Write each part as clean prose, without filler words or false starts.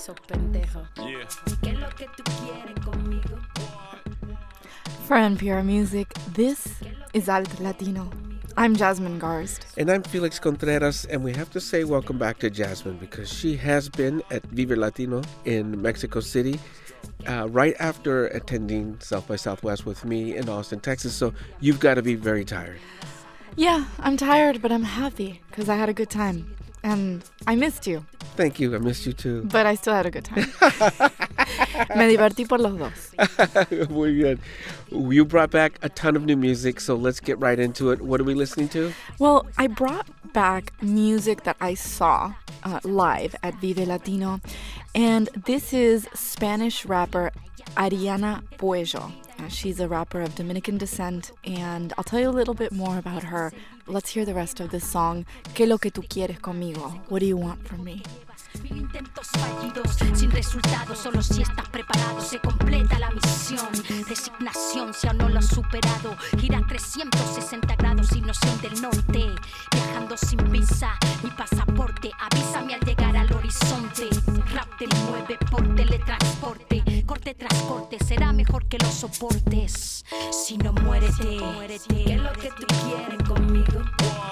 For NPR Music, this is Alt Latino. I'm Jasmine Garst. And I'm Felix Contreras, and we have to say welcome back to Jasmine because she has been at Vive Latino in Mexico City right after attending South by Southwest with me in Austin, Texas. So you've got to be very tired. Yeah, I'm tired, but I'm happy because I had a good time. And I missed you. Thank you. I missed you too. But I still had a good time. Me divertí por los dos. Muy bien. You brought back a ton of new music, so let's get right into it. What are we listening to? Well, I brought back music that I saw live at Vive Latino. And this is Spanish rapper Ariana Puello. She's a rapper of Dominican descent, and I'll tell you a little bit more about her. Let's hear the rest of this song. ¿Qué lo que tú quieres conmigo? What do you want from me? Mil intentos fallidos, sin resultados, solo si estás preparado se completa la misión. Resignación si aún no lo has superado. Gira 360 grados, ignoción del norte. Viajando sin visa ni pasaporte. Avísame al llegar al horizonte. Rap te mueve por teletransporte. Corte tras corte, será mejor que lo soportes. Si no, muérete. ¿Qué es lo que tú quieres conmigo?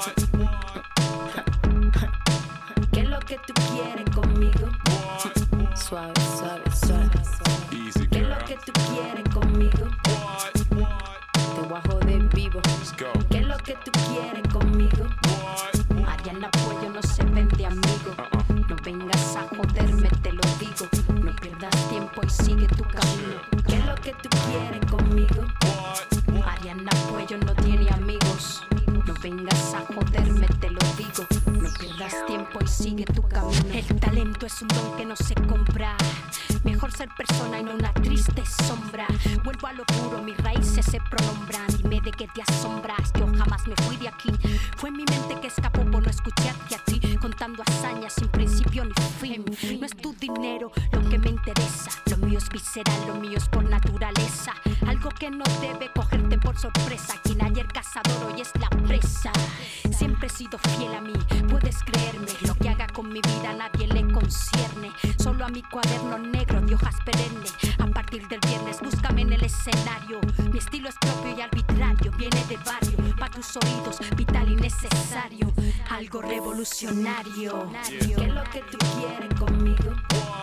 ¿Qué es lo que tú quieres conmigo? Suave, suave, suave. Easy, ¿qué es lo que tú quieres conmigo? Te voy a joder vivo. ¿Qué es lo que tú quieres conmigo? Ariana Puello no se vende amigo. No vengas a joderme, te lo digo. No pierdas tiempo y sigue tu camino. ¿Qué es lo que tú quieres conmigo? Ariana Puello no tiene amigos. No vengas a joderme, te lo digo. No pierdas tiempo y sigue tu camino. El talento es un don que no se compra. Mejor ser persona y no una triste sombra. Vuelvo a lo puro, mis raíces se pronombran. Dime de qué te asombras, yo jamás me fui de aquí. Fue mi mente que escapó por no escucharte a ti. Contando hazañas sin principio ni fin. No es tu dinero lo que me interesa. Lo mío es visceral, lo mío es por naturaleza. Algo que no debe cogerte por sorpresa. Quien ayer cazador hoy es la presa. Siempre he sido fiel a mí, puedes creerme. Lo que haga con mi vida a nadie le concierne. Solo a mi cuaderno negro de hojas perennes. A partir del viernes búscame en el escenario. Mi estilo es propio y arbitrario. Viene del barrio, pa' tus oídos, vital y necesario. Algo revolucionario. ¿Qué es lo que tú quieres conmigo?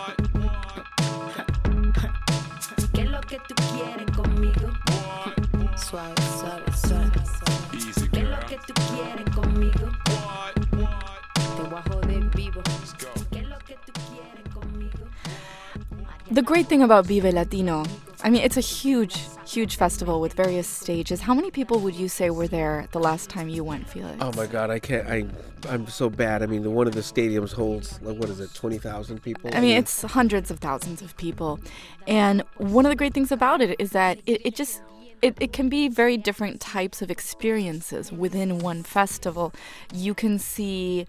¿Qué es lo que tú quieres conmigo? Suave, suave, suave. ¿Qué es lo que tú quieres conmigo? Te voy a joder vivo. ¿Qué es lo que tú quieres conmigo? The great thing about Vive Latino, I mean, it's a huge festival with various stages. How many people would you say were there the last time you went, Felix? Oh my God, I'm so bad. I mean, one of the stadiums holds, like, what is it, 20,000 people? I mean, it's hundreds of thousands of people. And one of the great things about it is that it can be very different types of experiences within one festival. You can see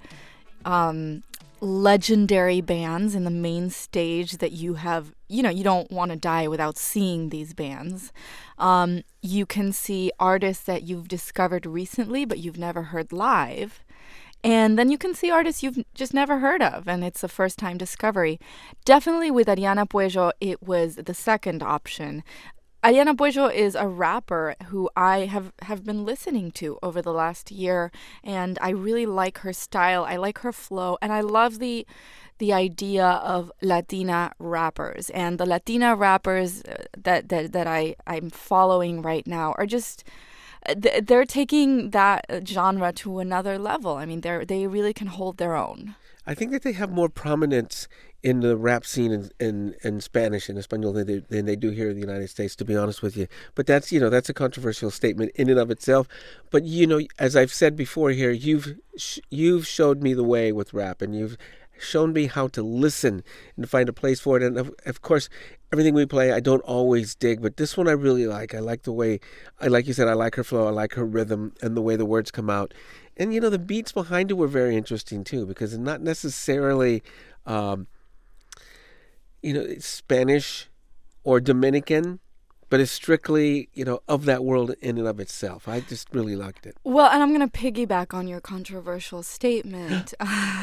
legendary bands in the main stage that you have, you don't want to die without seeing these bands. You can see artists that you've discovered recently but you've never heard live. And then you can see artists you've just never heard of, and it's a first-time discovery. Definitely with Ariana Puello, it was the second option. Ariana Puello is a rapper who I have been listening to over the last year, and I really like her style. I like her flow, and I love the idea of Latina rappers. And the Latina rappers that I'm following right now are just they're taking that genre to another level. I mean, they really can hold their own. I think that they have more prominence in the rap scene in Spanish and Espanol than they do here in the United States, to be honest with you. But that's a controversial statement in and of itself. But, as I've said before here, you've showed me the way with rap, and you've shown me how to listen and find a place for it. And of course, everything we play, I don't always dig, but this one I really like. I like the way, like you said, I like her flow, I like her rhythm, and the way the words come out. And, the beats behind it were very interesting, too, because it's not necessarily, Spanish or Dominican, but it's strictly, of that world in and of itself. I just really liked it. Well, and I'm going to piggyback on your controversial statement.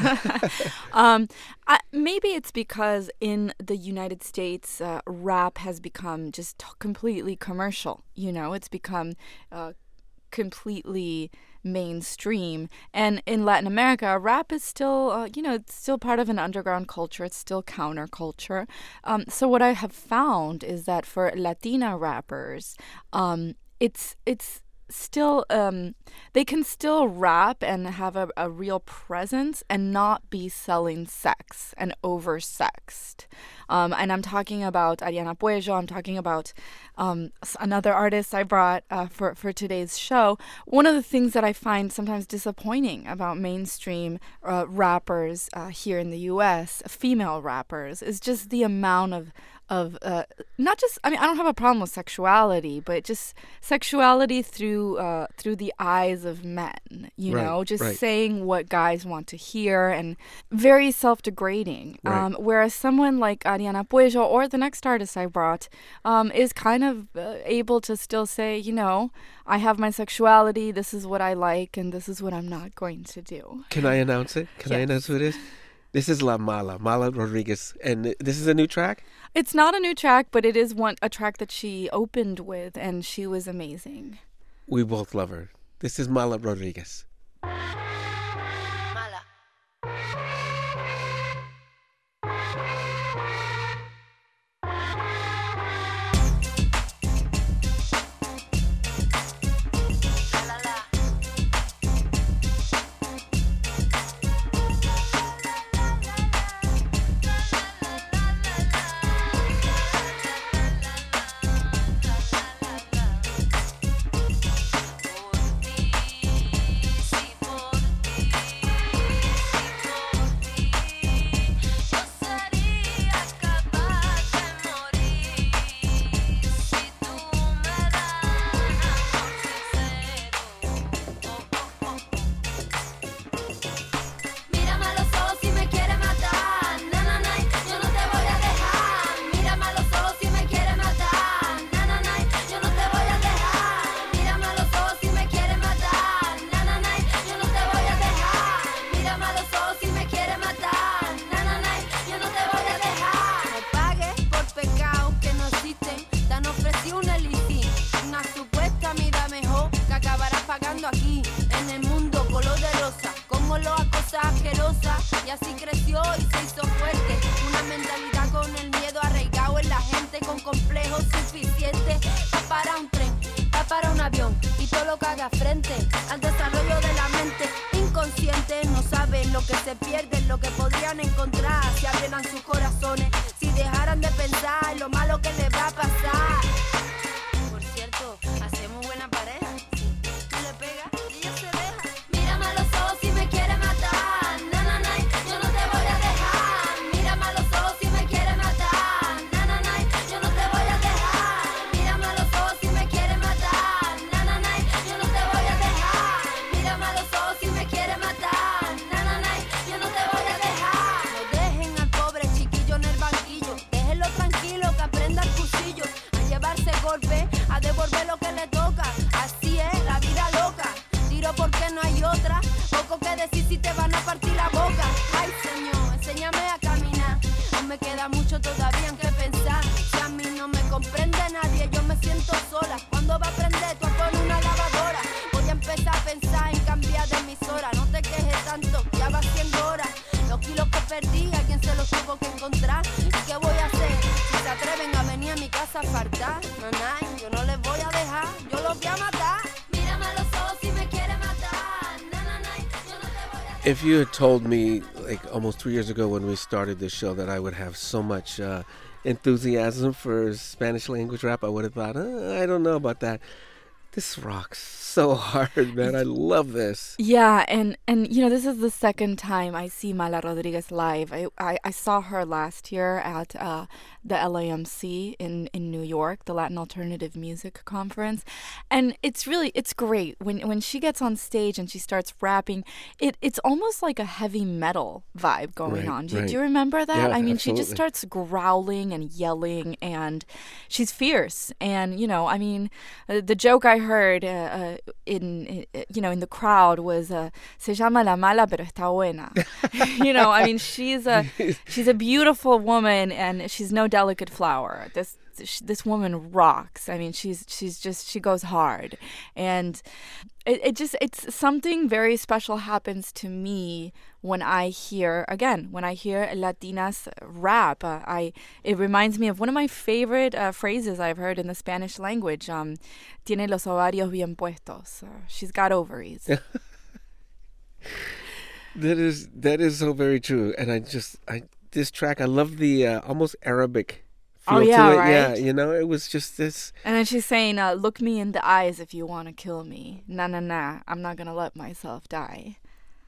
Maybe it's because in the United States, rap has become just completely commercial. It's become completely mainstream. And in Latin America, rap is still, it's still part of an underground culture. It's still counterculture. So what I have found is that for Latina rappers, it's still, they can still rap and have a real presence and not be selling sex and oversexed. And I'm talking about Ariana Puello. I'm talking about another artist I brought for today's show. One of the things that I find sometimes disappointing about mainstream rappers here in the U.S., female rappers, is just the amount of not just, I don't have a problem with sexuality, but just sexuality through the eyes of men, Right. saying what guys want to hear, and very self-degrading. Right. Whereas someone like Ariana Puello or the next artist I brought is kind of able to still say, I have my sexuality, this is what I like, and this is what I'm not going to do. Can I announce it? Can I announce who it is? This is La Mala, Mala Rodriguez, and this is a new track? It's not a new track, but it is a track that she opened with, and she was amazing. We both love her. This is Mala Rodriguez. Mala. La, la, la. Aquí en el mundo color de rosa, como lo acosa asquerosa, y así creció y se hizo fuerte. Una mentalidad con el miedo arraigado en la gente, con complejos suficientes. Va para un tren, va para un avión, y todo lo que haga frente al desarrollo de la mente. Inconscientes no saben lo que se pierden, lo que podrían encontrar si abrieran sus corazones, si dejaran de pensar en lo malo que les va a pasar. Por cierto, hacemos buena pareja. A devolver lo que le toca, así es la vida loca. Tiro porque no hay otra, poco que decir si te van a partir la boca. Ay Señor, enséñame a caminar, aún me queda mucho todavía en que pensar. Si a mí no me comprende nadie, yo me siento sola. ¿Cuándo va a aprender tú a poner una lavadora? Voy a empezar a pensar en cambiar de emisora. No te quejes tanto, ya va siendo hora. Los kilos que perdí, a quien se los tuvo que encontrar. ¿Y qué voy a hacer? Si se atreven a venir a mi casa a faltar, nanay, yo no les voy a dejar, yo los voy a matar. Mírame a los ojos si me quiere matar, nanay, yo no te voy a dejar. If you had told me, like almost 3 years ago when we started this show, that I would have so much enthusiasm for Spanish language rap, I would have thought, I don't know about that. This rocks so hard, man. I love this. Yeah, and this is the second time I see Mala Rodriguez live. I saw her last year at the LAMC in New York, the Latin Alternative Music Conference, and it's great when she gets on stage and she starts rapping. It's almost like a heavy metal vibe going on. Do you remember that? Yeah, I mean, absolutely. she just starts growling and yelling, and she's fierce. And the joke I heard in the crowd was "Se llama la mala, pero está buena." She's a beautiful woman, and she's no delicate flower. This woman rocks. I mean, she goes hard, and it's something very special happens to me when I hear Latinas rap. It reminds me of one of my favorite phrases I've heard in the Spanish language. Tiene los ovarios bien puestos. She's got ovaries. That is so very true. And this track, I love the almost Arabic feel to it. Right? Yeah, it was just this. And then she's saying, look me in the eyes if you want to kill me. Nah, I'm not going to let myself die.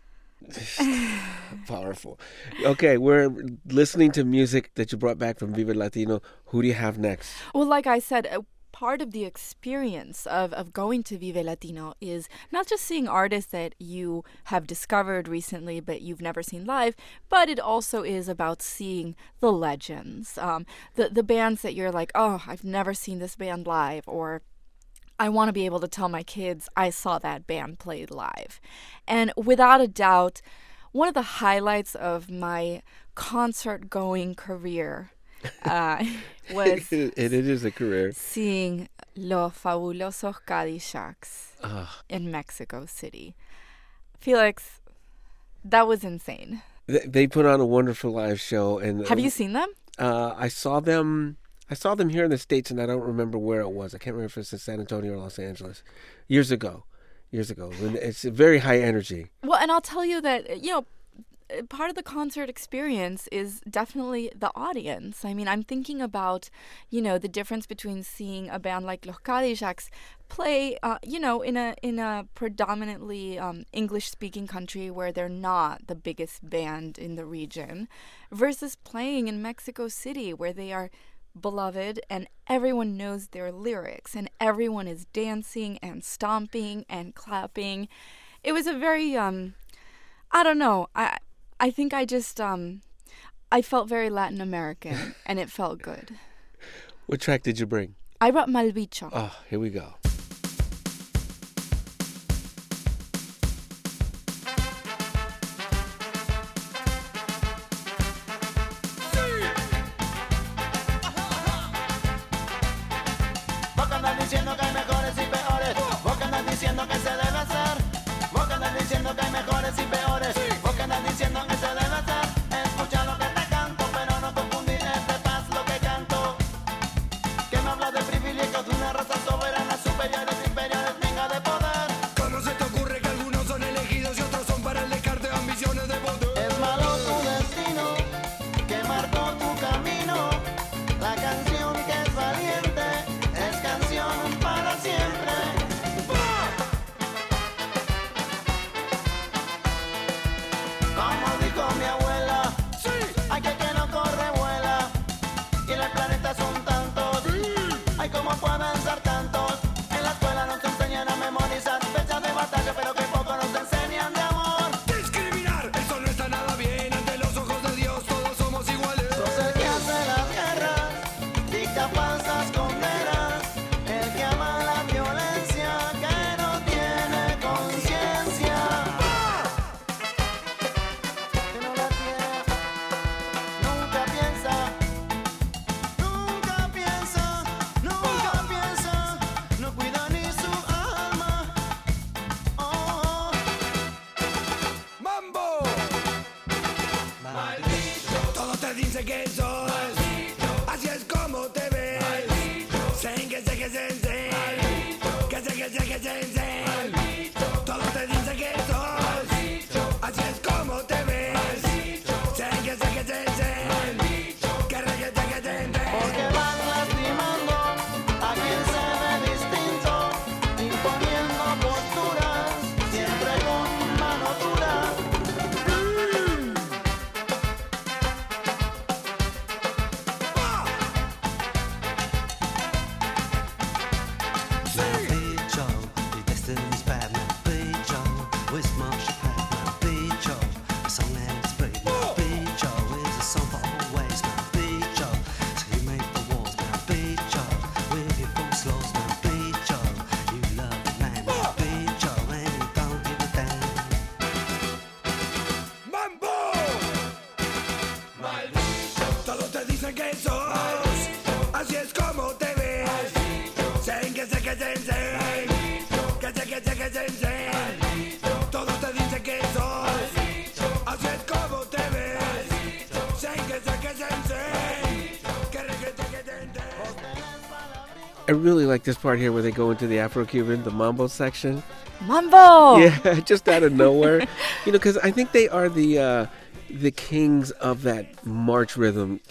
Powerful. Okay, we're listening to music that you brought back from Vive Latino. Who do you have next? Well, like I said, part of the experience of going to Vive Latino is not just seeing artists that you have discovered recently but you've never seen live, but it also is about seeing the legends, the bands that you're like, oh, I've never seen this band live, or I want to be able to tell my kids I saw that band played live. And without a doubt, one of the highlights of my concert-going career was it is a career. seeing Los Fabulosos Cadillacs in Mexico City. Felix, that was insane. They put on a wonderful live show. And Have you seen them? I saw them here in the States, and I don't remember where it was. I can't remember if it's in San Antonio or Los Angeles. Years ago. And it's very high energy. Well, and I'll tell you that, part of the concert experience is definitely the audience. I mean, I'm thinking about, the difference between seeing a band like Los Cadillacs play, in a predominantly English-speaking country where they're not the biggest band in the region, versus playing in Mexico City where they are beloved and everyone knows their lyrics and everyone is dancing and stomping and clapping. It was a very, I don't know, I think I just, I felt very Latin American, and it felt good. What track did you bring? I brought Malbicho. Oh, here we go. Que no habla de privilegios de una raza soberana. que sensei. Que sensei. Todos te dicen que sos. Así es como te ves. Sé que sensei. Que sensei. I really like this part here where they go into the Afro-Cuban, the mambo section. Mambo! Yeah, just out of nowhere. You know, because I think they are the kings of that march rhythm.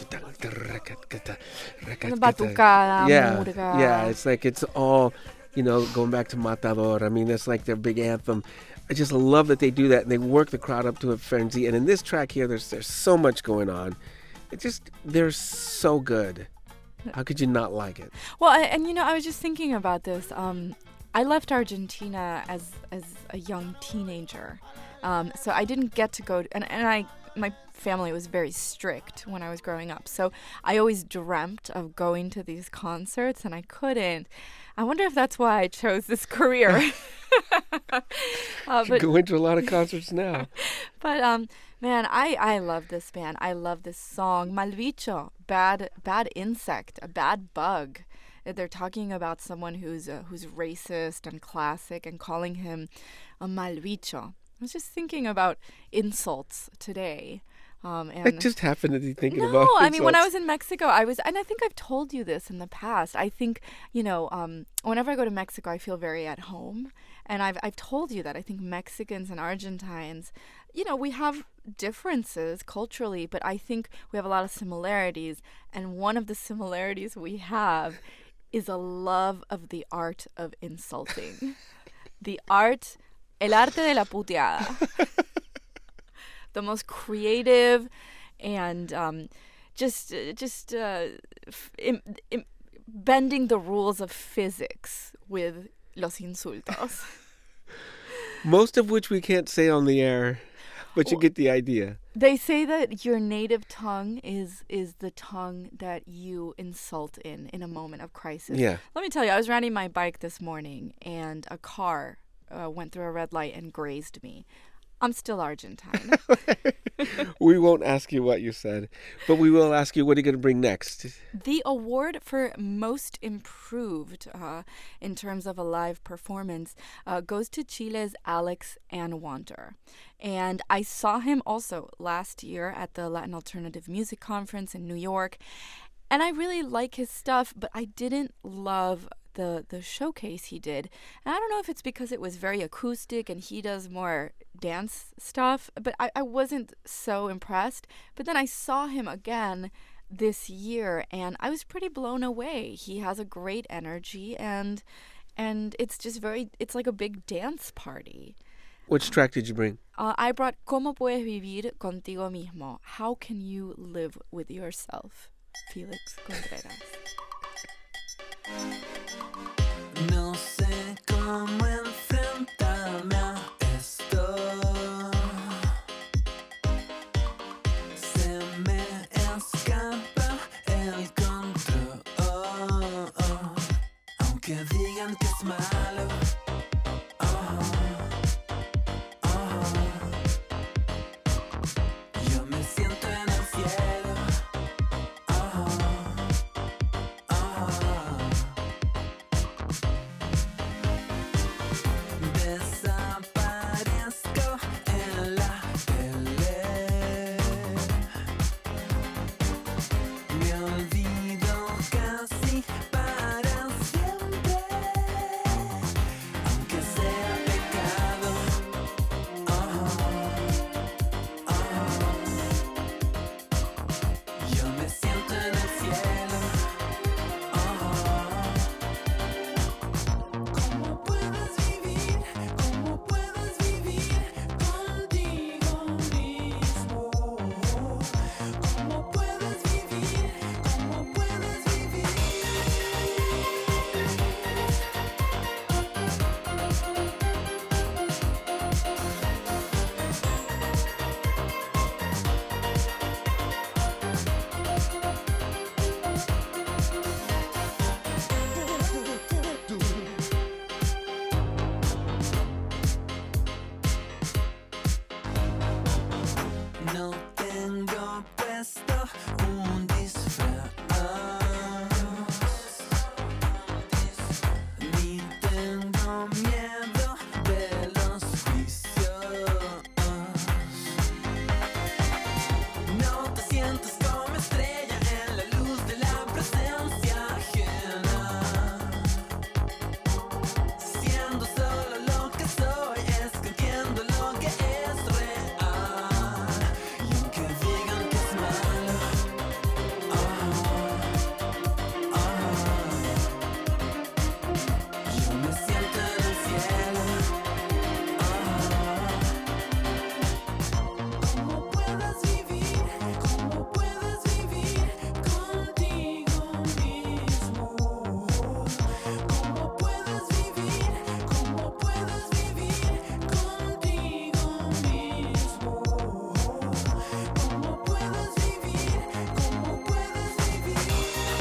Batucada, Yeah, murga. yeah. It's like it's all, you know, going back to Matador. I mean, that's like their big anthem. I just love that they do that and they work the crowd up to a frenzy. And in this track here, there's so much going on. They're so good. How could you not like it? Well, and you know, I was just thinking about this. I left Argentina as a young teenager, so I didn't get to go. My family was very strict when I was growing up, so I always dreamt of going to these concerts, and I couldn't. I wonder if that's why I chose this career. You go into a lot of concerts now. But man, I love this band. I love this song. Malbicho, bad insect, a bad bug. They're talking about someone who's racist and classic and calling him a malbicho. I was just thinking about insults today. And I just happened to be thinking about No, I mean, when I insults. was in Mexico, and I think I've told you this in the past. I think, you know, whenever I go to Mexico, I feel very at home. And I've told you that I think Mexicans and Argentines, you know, we have differences culturally, but I think we have a lot of similarities. And one of the similarities we have is a love of the art of insulting. El arte de la puteada. The most creative and bending the rules of physics with los insultos. Most of which we can't say on the air, but you get the idea. They say that your native tongue is the tongue that you insult in a moment of crisis. Yeah. Let me tell you, I was riding my bike this morning and a car went through a red light and grazed me. I'm still Argentine. We won't ask you what you said, but we will ask you what are you going to bring next. The award for most improved in terms of a live performance goes to Chile's Alex Anwander. And I saw him also last year at the Latin Alternative Music Conference in New York. And I really like his stuff, but I didn't love the showcase he did. And I don't know if it's because it was very acoustic and he does more dance stuff, but I wasn't so impressed. But then I saw him again this year and I was pretty blown away. He has a great energy and it's just it's like a big dance party. Which track did you bring? I brought ¿Cómo puedes vivir contigo mismo? How can you live with yourself? Felix Contreras. No sé cómo enfrentarme a esto. Se me escapa el control. Aunque digan que es malo. Yo me siento en el cielo. Desaparezco en la tele. Me olvido casi para siempre. Me siento en el cielo. ¿Cómo puedes vivir? ¿Cómo puedes vivir contigo mismo? ¿Cómo puedes vivir? ¿Cómo puedes vivir contigo mismo? ¿Cómo puedes vivir? ¿Cómo puedes vivir?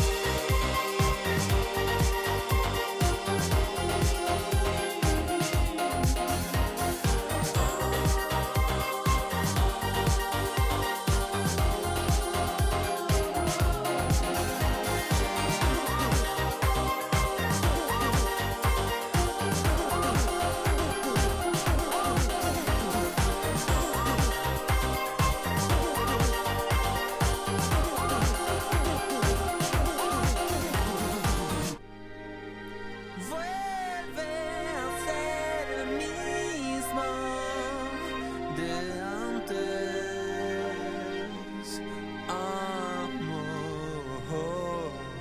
Vuelve a ser el mismo de antes, amor.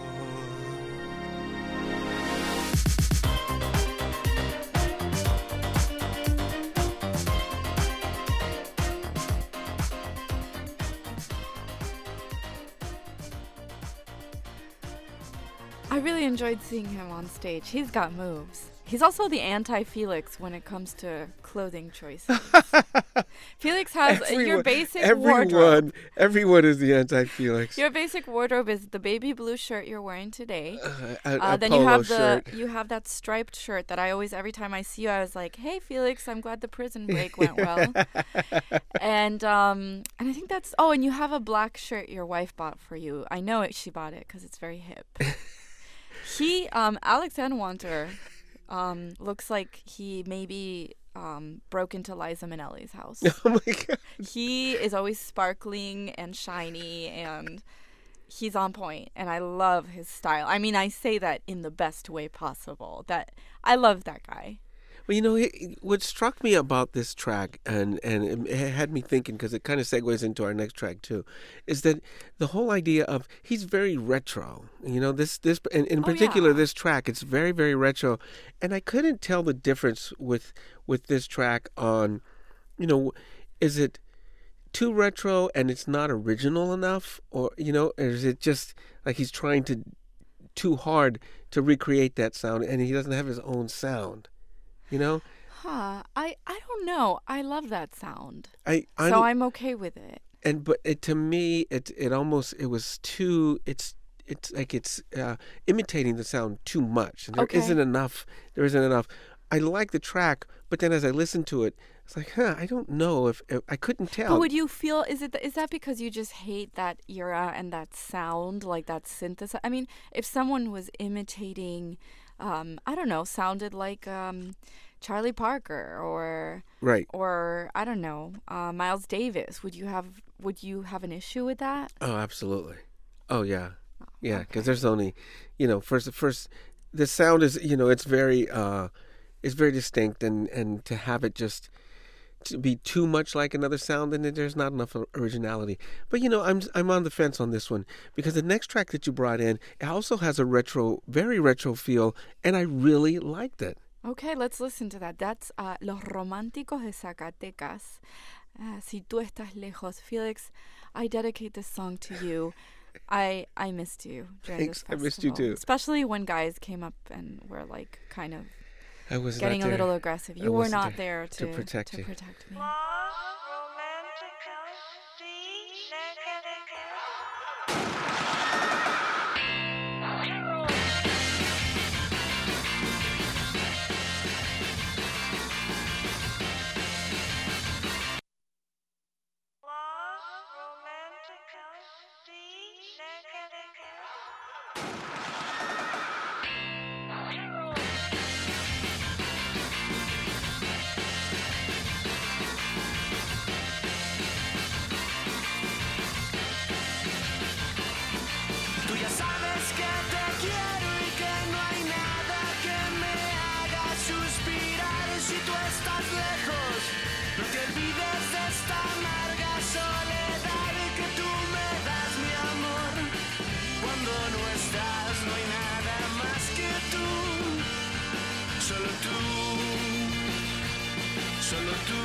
I really enjoyed seeing him on stage. He's got moves. He's also the anti-Felix when it comes to clothing choices. Felix has your basic wardrobe. Everyone is the anti-Felix. Your basic wardrobe is the baby blue shirt you're wearing today. A Then polo you have shirt. you have that striped shirt that I always, every time I see you, I was like, "Hey, Felix, I'm glad the prison break went well." And I think that's. Oh, and you have a black shirt your wife bought for you. I know it. She bought it because it's very hip. Alex Anwanter, looks like he maybe broke into Liza Minnelli's house. Oh my God. He is always sparkling and shiny, and he's on point, and I love his style. I mean, I say that in the best way possible. That I love that guy. Well, you know, what struck me about this track, and it had me thinking, because it kind of segues into our next track too, is that the whole idea of he's very retro. You know, this in particular, yeah. this track, it's very, very retro, and I couldn't tell the difference with this track on, you know, is it too retro and it's not original enough, or you know, or is it just like he's trying too hard to recreate that sound, and he doesn't have his own sound. You know? Huh. I don't know. I love that sound. So I'm okay with it. But to me, it was too. It's like it's imitating the sound too much. There Okay. isn't enough. There isn't enough. I like the track, but then as I listened to it, it's like, I don't know if I couldn't tell. But would you feel, is that because you just hate that era and that sound, like that synthesis? I mean, if someone was imitating, I don't know, sounded like Charlie Parker or Right. or I don't know, Miles Davis, would you have an issue with that? Oh, absolutely. Oh, yeah. Yeah, because there's only, you know, first the sound is, you know, it's very distinct, and to have it just to be too much like another sound, then there's not enough originality. But you know, I'm on the fence on this one, because the next track that you brought in, it also has a very retro feel, and I really liked it. Okay, let's listen to that. That's Los Románticos de Zacatecas. Si tú estás lejos. Felix, I dedicate this song to you. I missed you during Thanks, this I festival. missed you too. Especially when guys came up and were like kind of I was getting not a there. little aggressive. I You were wasn't not there to protect you. protect me. Solo tú, solo tú.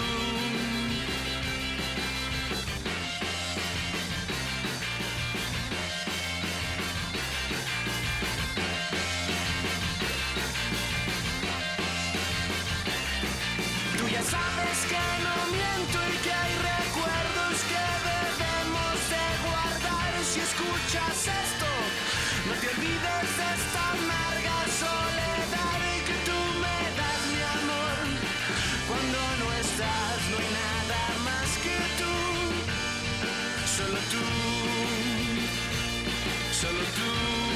Tú ya sabes que no miento y que hay recuerdos que debemos de guardar. Si escuchas esto, no te olvides de esta amarga soledad y que tú me das mi amor. Cuando no estás, no hay nada más que tú. Solo tú, solo tú.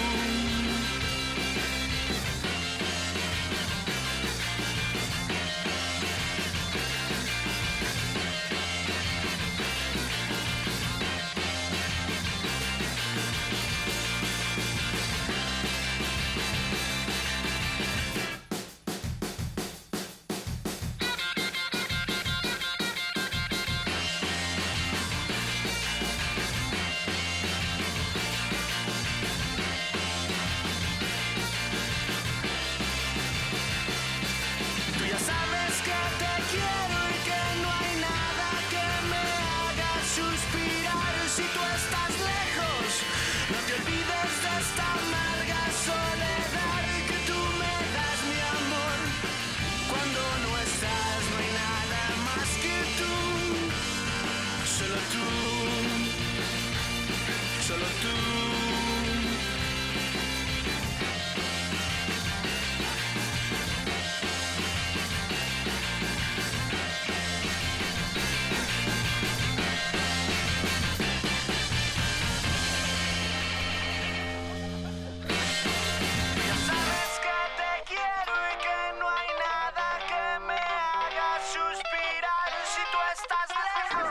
Tú ya sabes que te quiero y que no hay nada que me haga suspirar. Si tú estás lejos, no te olvides de esta amarga soledad y que tú me das mi amor. Cuando no estás, no hay nada más que tú. Solo tú, solo tú. Ya sabes que te quiero y que no hay nada que me haga suspirar. Si tú estás lejos.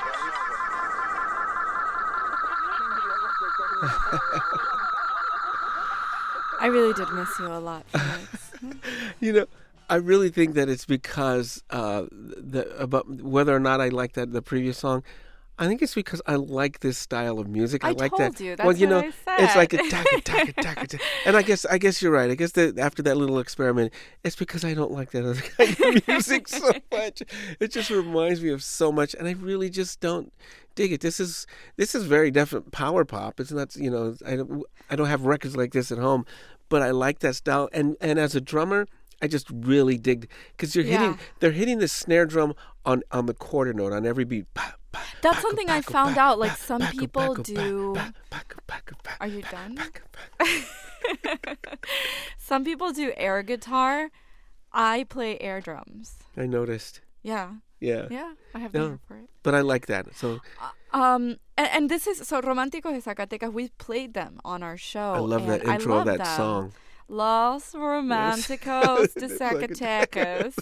I really did miss you a lot, Felix. You know, I really think that it's because about whether or not I like the previous song. I think it's because I like this style of music. I like told that. you, well, that's you know, what I it's like a said. taka. And I guess you're right. I guess that after that little experiment, it's because I don't like that other kind of music so much. It just reminds me of so much, and I really just don't dig it. This is very definite power pop. It's not, you know, I don't have records like this at home, but I like that style. And as a drummer, I just really dig because they're hitting the snare drum on the quarter note on every beat. That's something I found out. Like some people do. Are you done? Some people do air guitar. I play air drums. I noticed. Yeah. Yeah. Yeah. I have the No. ear for it. But I like that. So And this is so Románticos de Zacatecas. We've played them on our show. I love that and I intro of love that them. song. Los Románticos de Zacatecas.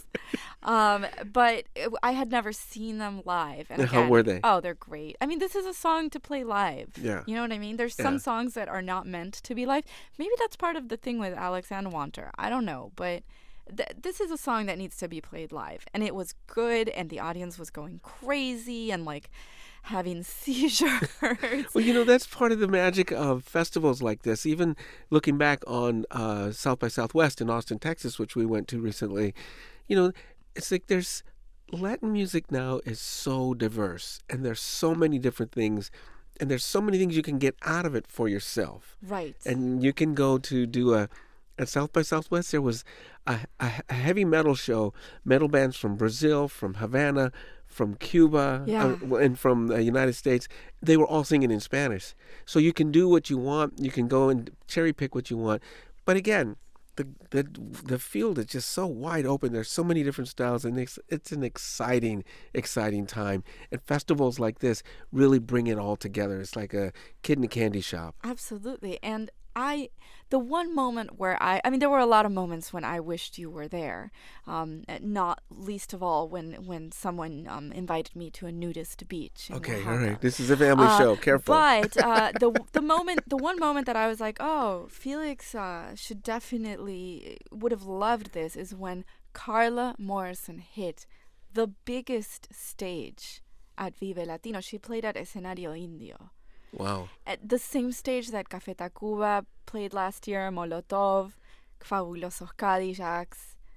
But I had never seen them live. And How again, were they? Oh, they're great. I mean, this is a song to play live. Yeah. You know what I mean? There's Yeah. some songs that are not meant to be live. Maybe that's part of the thing with Alex Anwanter. I don't know. But this is a song that needs to be played live. And it was good, and the audience was going crazy and, like, having seizures. Well, you know, that's part of the magic of festivals like this. Even looking back on South by Southwest in Austin, Texas, which we went to recently, you know, it's like there's Latin music now is so diverse, and there's so many different things, and there's so many things you can get out of it for yourself. Right. And you can go to do at South by Southwest, there was a heavy metal show, metal bands from Brazil, from Havana, from Cuba, Yeah. and from the United States. They were all singing in Spanish. So you can do what you want. You can go and cherry pick what you want. But again, the field is just so wide open. There's so many different styles, and it's an exciting time. And festivals like this really bring it all together. It's like a kid in a candy shop. Absolutely. And the one moment where I mean, there were a lot of moments when I wished you were there, not least of all when someone invited me to a nudist beach. In Okay, Oaxaca. all right. This is a family show. Careful. But the one moment that I was like, oh, Felix should definitely would have loved this is when Carla Morrison hit the biggest stage at Vive Latino. She played at Escenario Indio. Wow. At the same stage that Café Tacuba played last year, Molotov, Fabulosos Cadillacs.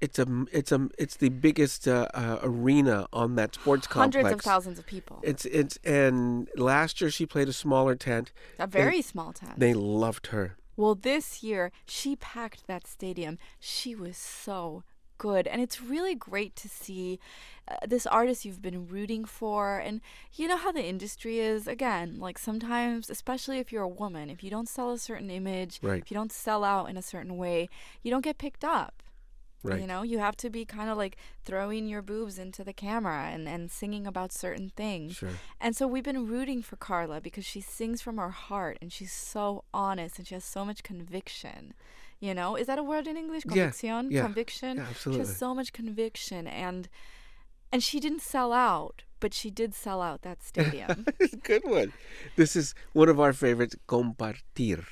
it's the biggest arena on that sports complex. Hundreds of thousands of people. And last year she played a smaller tent. A very small tent. They loved her. Well, this year, she packed that stadium. She was so good. And it's really great to see this artist you've been rooting for. And you know how the industry is. Again, like sometimes, especially if you're a woman, if you don't sell a certain image, Right. if you don't sell out in a certain way, you don't get picked up. Right. You know, you have to be kind of like throwing your boobs into the camera and singing about certain things. Sure. And so we've been rooting for Carla because she sings from her heart and she's so honest and she has so much conviction. You know, is that a word in English? Yeah, Conviction? yeah. Conviction? Yeah, She absolutely. has so much conviction and she didn't sell out, but she did sell out that stadium. It's a good one. This is one of our favorites, Compartir.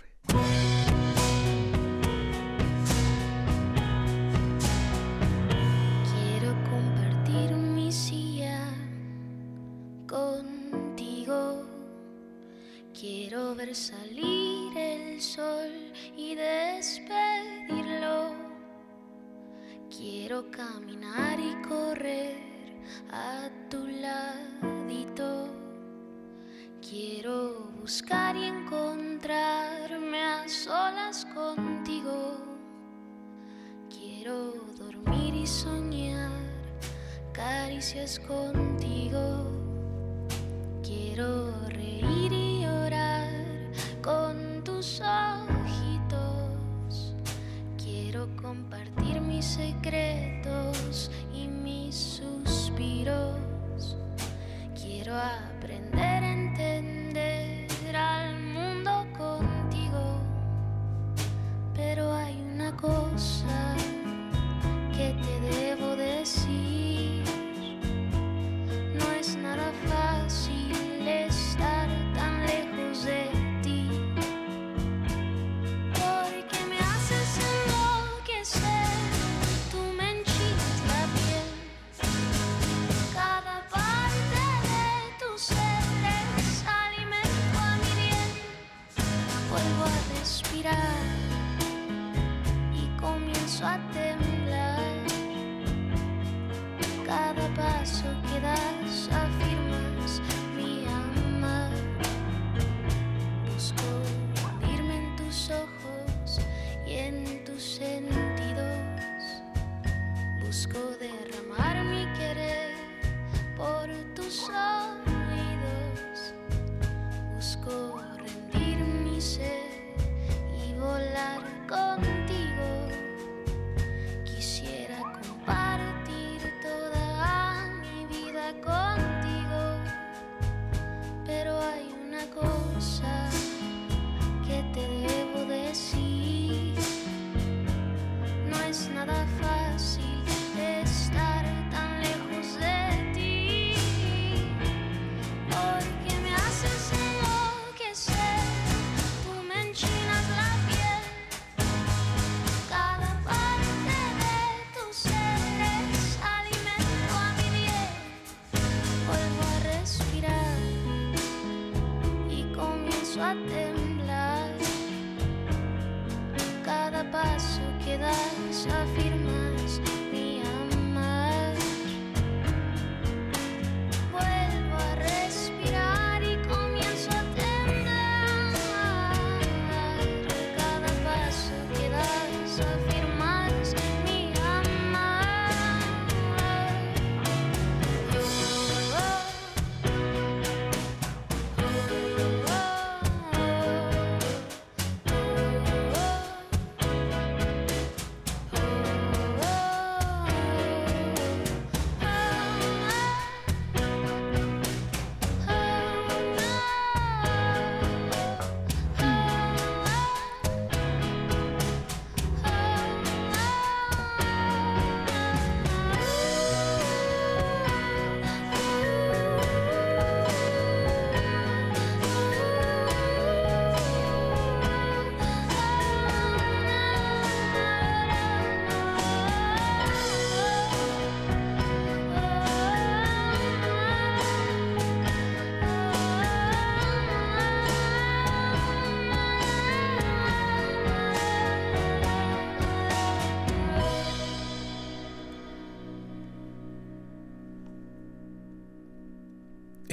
Quiero compartir mi silla contigo. Quiero ver salir el sol y despedirlo. Quiero caminar y correr a tu ladito. Quiero buscar y encontrarme a solas contigo. Quiero dormir y soñar caricias contigo. Quiero reír y llorar con tus ojitos. Quiero compartir mis secretos y mis suspiros. Quiero aprender a entender al mundo contigo. Pero hay una cosa que te debo decir. No es nada fácil estar tan lejos de ti, porque me haces enloquecer, tú me enchinas la piel. Cada parte de tu ser es alimento a mi bien. Vuelvo a respirar y comienzo a temblar. Cada paso que das afirmas mi amar. Busco hundirme en tus ojos y en tus sentidos. Busco derramar mi querer por tus oídos. Busco rendir mi ser y volar contigo. Quisiera compartir toda mi vida contigo, pero hay una cosa que te debo decir. No es nada fácil estar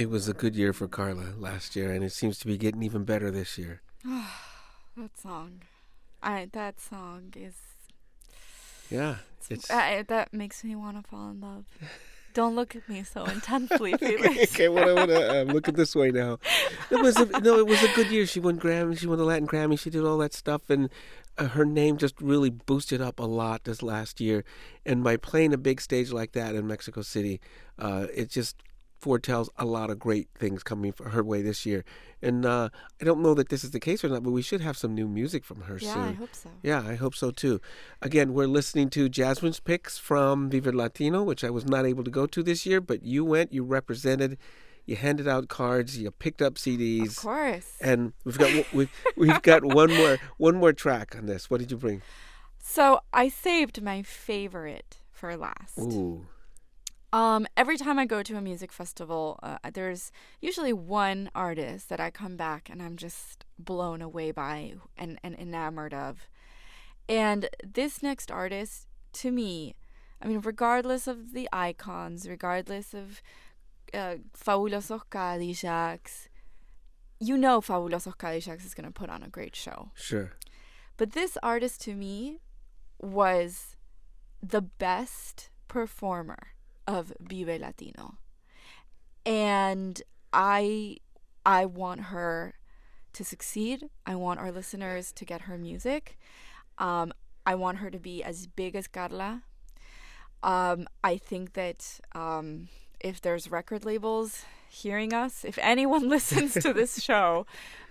It was a good year for Carla last year, and it seems to be getting even better this year. That song. That song is... Yeah, it's that makes me want to fall in love. Don't look at me so intensely, Felix. okay. Well, I want to look at this way now. It was a good year. She won Grammy. She won the Latin Grammy. She did all that stuff, and her name just really boosted up a lot this last year. And by playing a big stage like that in Mexico City, it just foretells a lot of great things coming her way this year. And I don't know that this is the case or not, but we should have some new music from her soon. Yeah, I hope so. Yeah, I hope so too. Again, we're listening to Jasmine's picks from Viva Latino, which I was not able to go to this year, but you went, you represented, you handed out cards, you picked up CDs. Of course. And we've got one more track on this. What did you bring? So I saved my favorite for last. Ooh. Every time I go to a music festival, there's usually one artist that I come back and I'm just blown away by and enamored of. And this next artist, to me, I mean, regardless of the icons, regardless of Fabulosos Cadillacs, you know Fabulosos Cadillacs is going to put on a great show. Sure. But this artist, to me, was the best performer of Vive Latino, and I want her to succeed. I want our listeners to get her music. I want her to be as big as Carla. I think that if there's record labels hearing us, if anyone listens to this show,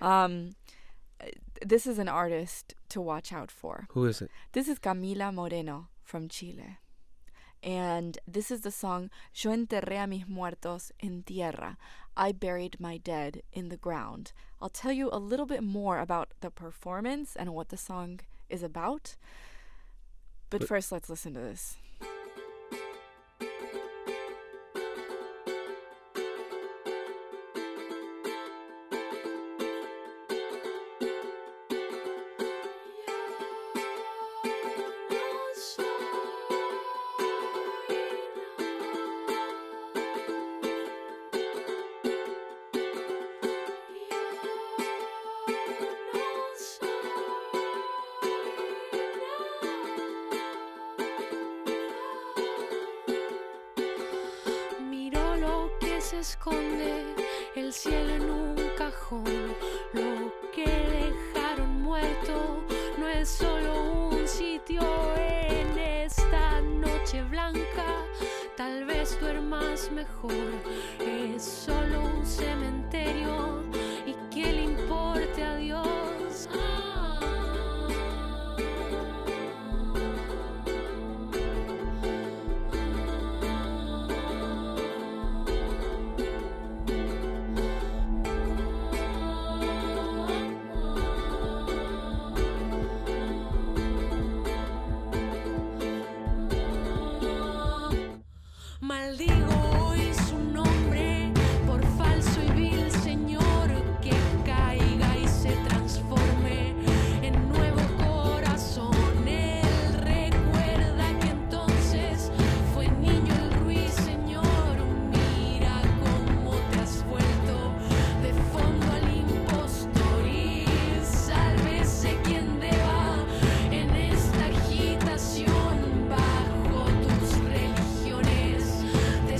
this is an artist to watch out for. Who is it? This is Camila Moreno from Chile. And this is the song Yo enterré a mis muertos en tierra. I buried my dead in the ground. I'll tell you a little bit more about the performance and what the song is about. But first, let's listen to this. Miro lo que se esconde, el cielo en un cajón. Lo que dejaron muerto no es solo un sitio en esta noche blanca. Tal vez duermas mejor, es solo un cementerio. ¿Y qué le importe a Dios? Maldigo hoy su nombre por falso y vil señor, que caiga y se transforme en nuevo corazón. Él recuerda que entonces fue niño el ruiseñor. Mira cómo te has vuelto de fondo al impostor y sálvese quien deba en esta agitación bajo tus religiones. Te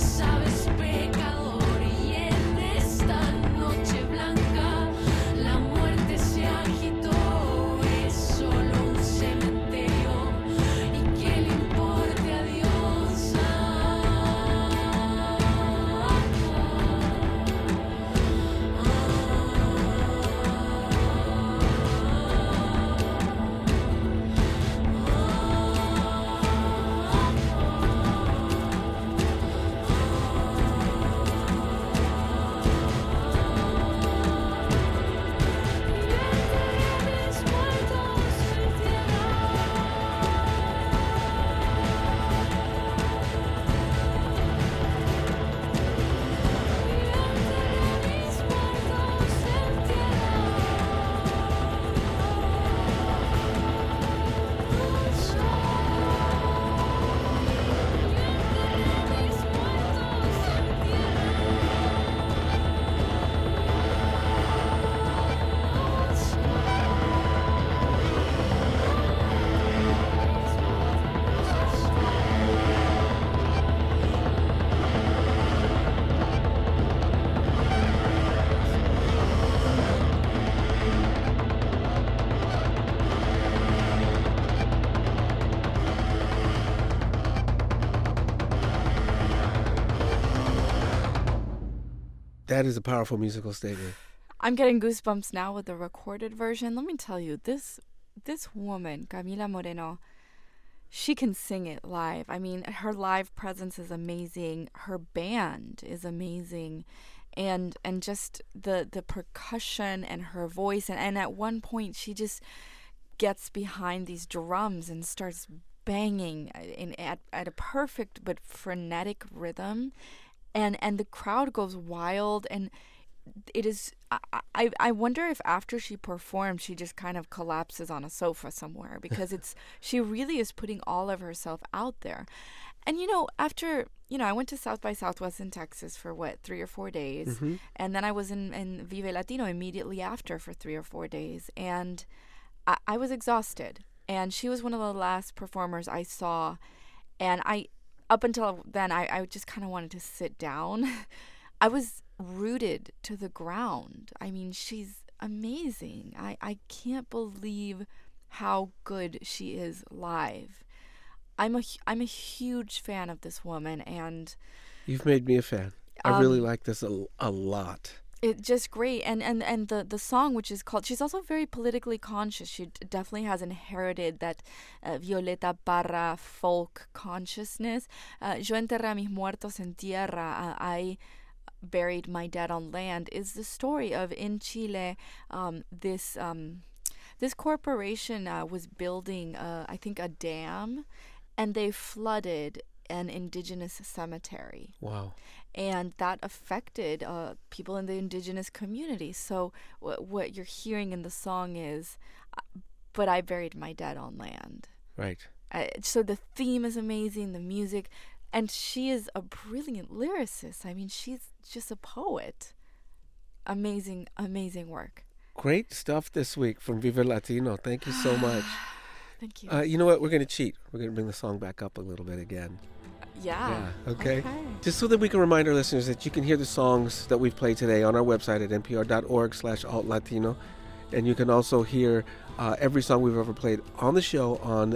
That is a powerful musical statement. I'm getting goosebumps now with the recorded version. Let me tell you, this woman, Camila Moreno, she can sing it live. I mean, her live presence is amazing. Her band is amazing. And just the percussion and her voice. And at one point, she just gets behind these drums and starts banging at a perfect but frenetic rhythm. And the crowd goes wild. And it is... I wonder if after she performs, she just kind of collapses on a sofa somewhere, because she really is putting all of herself out there. And, after, I went to South by Southwest in Texas for 3 or 4 days. Mm-hmm. And then I was in Vive Latino immediately after for 3 or 4 days. And I was exhausted. And she was one of the last performers I saw. And up until then, I just kind of wanted to sit down. I was rooted to the ground. I mean, she's amazing. I can't believe how good she is live. I'm a huge fan of this woman, and You've made me a fan. I really like this a lot. it's just great. And the song, which is called, she's also very politically conscious. She definitely has inherited that Violeta Parra folk consciousness. Yo enterré a mis muertos en tierra. I buried my dead on land is the story of, in Chile, this corporation was building, I think, a dam, and they flooded an indigenous cemetery. Wow. And that affected people in the indigenous community. So what you're hearing in the song is, but I buried my dead on land. Right. So the theme is amazing, the music, and she is a brilliant lyricist. I mean, she's just a poet. Amazing, amazing work. Great stuff this week from Viva Latino. Thank you so much. Thank you. You know what? We're going to cheat. We're going to bring the song back up a little bit again. Yeah. Okay. Just so that we can remind our listeners that you can hear the songs that we've played today on our website at npr.org/altlatino. And you can also hear every song we've ever played on the show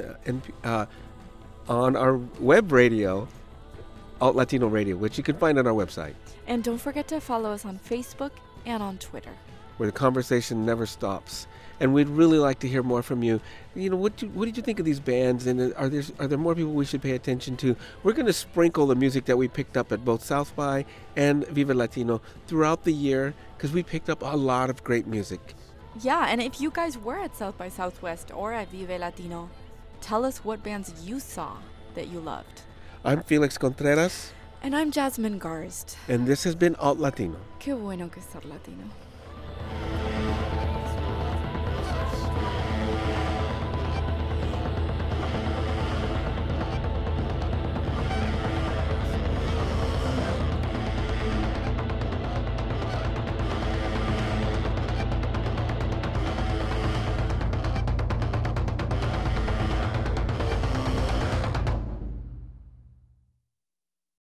on our web radio, Alt Latino Radio, which you can find on our website, And don't forget to follow us on Facebook and on Twitter. where the conversation never stops. And we'd really like to hear more from you. What did you think of these bands? And are there more people we should pay attention to? We're going to sprinkle the music that we picked up at both South by and Viva Latino throughout the year, because we picked up a lot of great music. Yeah, and if you guys were at South by Southwest or at Vive Latino, tell us what bands you saw that you loved. I'm Felix Contreras, And I'm Jasmine Garst. and this has been Alt Latino. Qué bueno que estar latino.